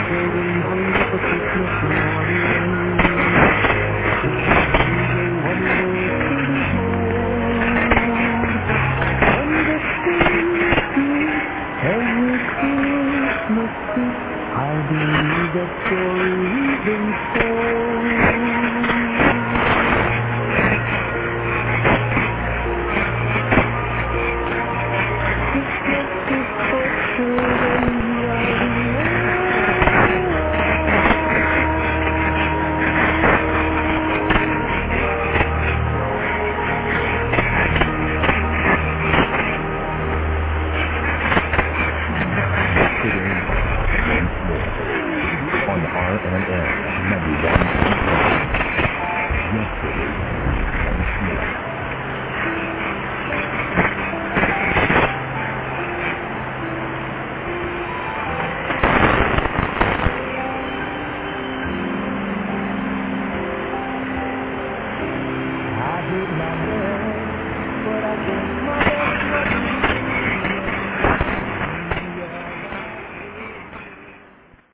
going home for Christmas morning. What it is on the street, every Christmas Eve, I believe that story's been told. On RNN 91.1. Yesterday.